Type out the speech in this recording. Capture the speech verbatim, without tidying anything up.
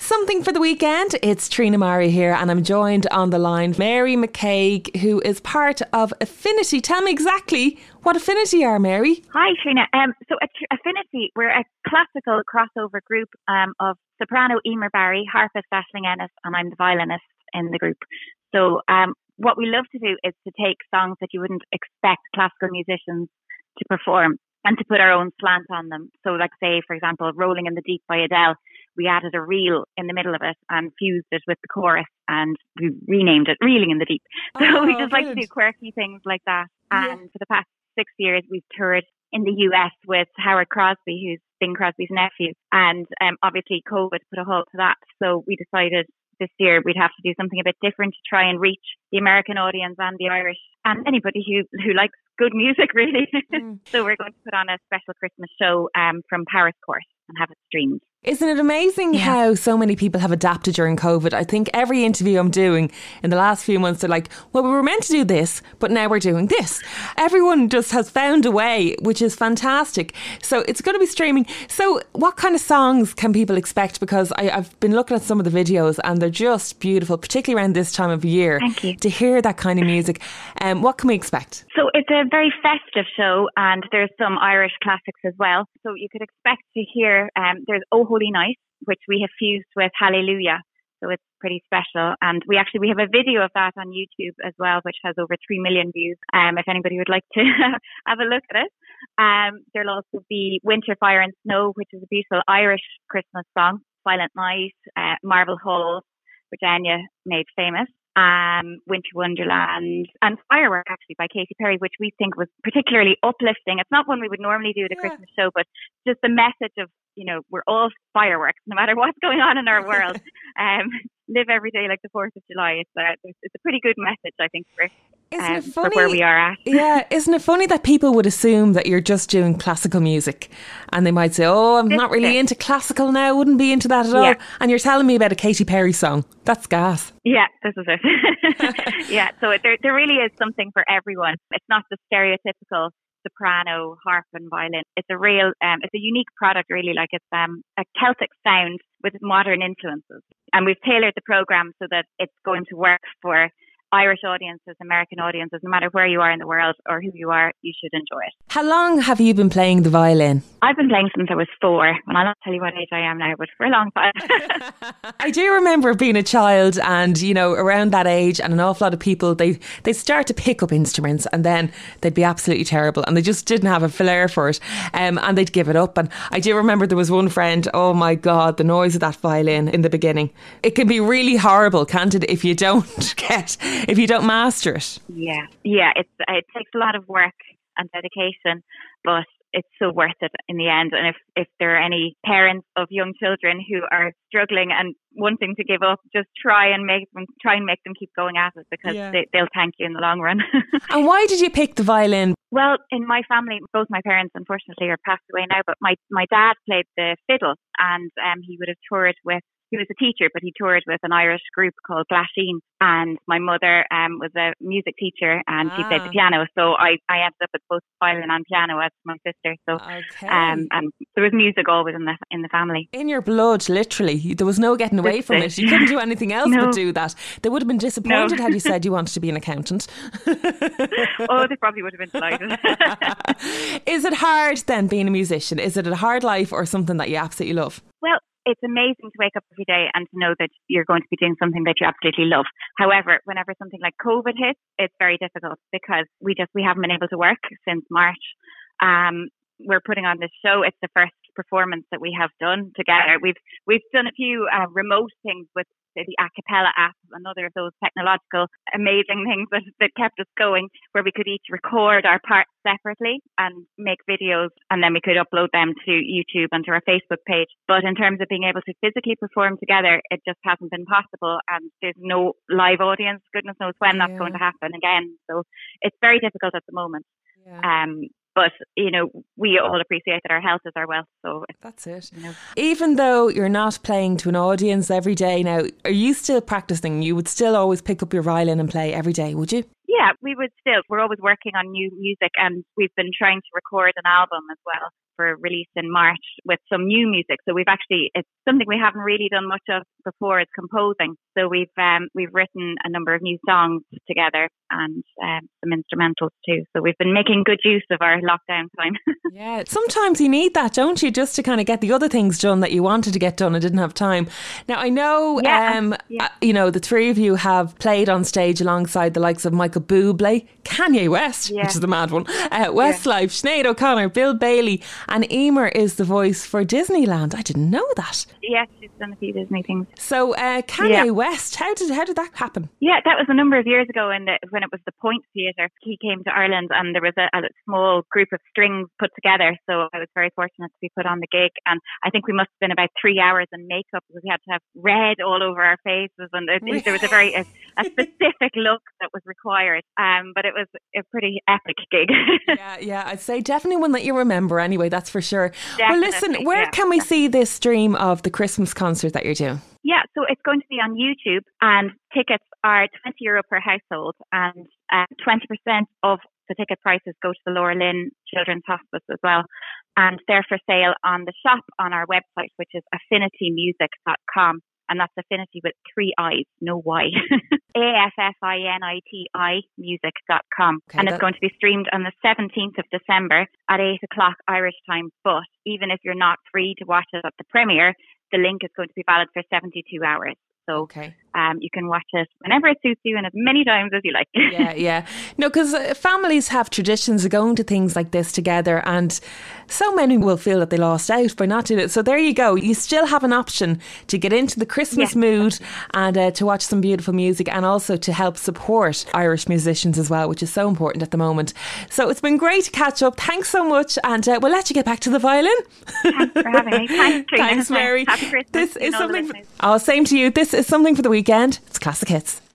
Something for the weekend. It's Trina Mari here, and I'm joined on the line Mary McCaig, who is part of Affinity. Tell me exactly what Affinity are, Mary. Hi, Trina. Um, so Affinity, we're a classical crossover group um, of soprano Emer Barry, harpist Aisling Ennis, and I'm the violinist in the group. So um, what we love to do is to take songs that you wouldn't expect classical musicians to perform and to put our own slant on them. So like say, for example, Rolling in the Deep by Adele, we added a reel in the middle of it and fused it with the chorus, and we renamed it Reeling in the Deep. So oh, we just brilliant. like to do quirky things like that. Yeah. And for the past six years, we've toured in the U S with Howard Crosby, who's Bing Crosby's nephew. And um, obviously COVID put a halt to that. So we decided this year we'd have to do something a bit different to try and reach the American audience and the Irish and anybody who, who likes good music, really. Mm. So we're going to put on a special Christmas show um, from Paris Court and have it streamed. Isn't it amazing yeah. how so many people have adapted during COVID? I think every interview I'm doing in the last few months, they're like, well, we were meant to do this, but now we're doing this. Everyone just has found a way, which is fantastic. So it's going to be streaming. So what kind of songs can people expect? Because I, I've been looking at some of the videos and they're just beautiful, particularly around this time of year. Thank you. To hear that kind of music. Um, what can we expect? So it's a very festive show, and there's some Irish classics as well. So you could expect to hear, um, there's Oh Holy Night, which we have fused with Hallelujah. So it's pretty special. And we actually, we have a video of that on YouTube as well, which has over three million views. Um, if anybody would like to have a look at it. Um, there'll also be Winter, Fire and Snow, which is a beautiful Irish Christmas song. Silent Night, uh, Marble Hall, Virginia made famous. Um, Winter Wonderland, and Firework, actually, by Katy Perry, which we think was particularly uplifting. It's not one we would normally do at a yeah. Christmas show, but just the message of, you know, we're all fireworks, no matter what's going on in our world. Um, live every day like the fourth of July. It's a, it's a pretty good message, I think, for, um, for where we are at. Yeah, isn't it funny that people would assume that you're just doing classical music, and they might say, oh, I'm this not really into classical now, wouldn't be into that at all. Yeah. And you're telling me about a Katy Perry song. That's gas. Yeah, this is it. Yeah, so it, there, there really is something for everyone. It's not the stereotypical soprano, harp and violin. It's a real, um, it's a unique product, really. Like it's um, a Celtic sound with modern influences. And we've tailored the program so that it's going to work for Irish audiences, American audiences, no matter where you are in the world or who you are, you should enjoy it. How long have you been playing the violin? I've been playing since I was four, and I'll not tell you what age I am now, but for a long time. I do remember being a child, and you know, around that age, and an awful lot of people, they they start to pick up instruments, and then they'd be absolutely terrible, and they just didn't have a flair for it, um, and they'd give it up. And I do remember there was one friend, oh my God, the noise of that violin in the beginning. It can be really horrible, can't it, if you don't get, if you don't master it? Yeah, yeah, it's, it takes a lot of work and dedication, but it's so worth it in the end. And if, if there are any parents of young children who are struggling and wanting to give up, just try and make them try and make them keep going at it, because yeah. they, they'll thank you in the long run. And why did you pick the violin? Well, in my family, both my parents unfortunately are passed away now, but my, my dad played the fiddle, and um, he would have toured with He was a teacher, but he toured with an Irish group called Glasheen. And my mother um, was a music teacher, and ah. she played the piano. So I, I ended up with both violin and piano as my sister. So okay. um, and there was music always in the in the family. In your blood, literally. There was no getting away from it. You couldn't do anything else no. but do that. They would have been disappointed no. had you said you wanted to be an accountant. Oh, they probably would have been delighted. Is it hard then, being a musician? Is it a hard life or something that you absolutely love? Well, it's amazing to wake up every day and to know that you're going to be doing something that you absolutely love. However, whenever something like COVID hits, it's very difficult because we just we haven't been able to work since March. Um, we're putting on this show. It's the first performance that we have done together. We've we've done a few uh, remote things with the a cappella app, another of those technological amazing things that, that kept us going, where we could each record our parts separately and make videos, and then we could upload them to YouTube and to our Facebook page. But in terms of being able to physically perform together, it just hasn't been possible, and there's no live audience. Goodness knows when yeah. that's going to happen again. So it's very difficult at the moment. Yeah. Um, But, you know, we all appreciate that our health is our wealth. So that's it. You know. Even though you're not playing to an audience every day now, are you still practicing? You would still always pick up your violin and play every day, would you? Yeah, we would still. We're always working on new music, and we've been trying to record an album as well for release in March with some new music. So we've actually, it's something we haven't really done much of before, is composing. So we've um, we've written a number of new songs together and um, some instrumentals too. So we've been making good use of our lockdown time. Yeah, sometimes you need that, don't you, just to kind of get the other things done that you wanted to get done and didn't have time. Now, I know, yeah, um, yeah. uh, you know, the three of you have played on stage alongside the likes of Michael Bublé, Kanye West, yeah. which is the mad one, uh, Westlife, Sinead O'Connor, Bill Bailey, and Emer is the voice for Disneyland. I didn't know that. Yes, she's done a few Disney things. So uh, Kanye yeah. West, how did how did that happen? Yeah, that was a number of years ago in the, when it was the Point Theatre. He came to Ireland and there was a, a small group of strings put together. So I was very fortunate to be put on the gig. And I think we must have been about three hours in makeup because we had to have red all over our faces. And there, there was a very a, a specific look that was required. Um, but it was a pretty epic gig. yeah, yeah, I'd say definitely one that you remember anyway, that's for sure. Definitely, well, listen, where yeah, can we definitely. see this stream of the Christmas concert that you're doing? Yeah, so it's going to be on YouTube, and tickets are twenty euro per household, and uh, twenty percent of the ticket prices go to the Laura Lynn Children's Hospice as well. And they're for sale on the shop on our website, which is affinity music dot com. And that's affinity with three I's, no Y. A F F I N I T I music dot com. Okay, and it's going to be streamed on the seventeenth of December at eight o'clock Irish time. But even if you're not free to watch it at the premiere, the link is going to be valid for seventy-two hours. So okay. um, you can watch it whenever it suits you and as many times as you like. yeah, yeah. No, because uh, families have traditions of going to things like this together, and so many will feel that they lost out by not doing it. So there you go. You still have an option to get into the Christmas yes. mood and uh, to watch some beautiful music, and also to help support Irish musicians as well, which is so important at the moment. So it's been great to catch up. Thanks so much, and uh, we'll let you get back to the violin. Thanks for having me. Thanks, Trina. Thanks, Mary. Happy Christmas. This is something. For, oh, same to you. This is something for the weekend. It's Classic Hits.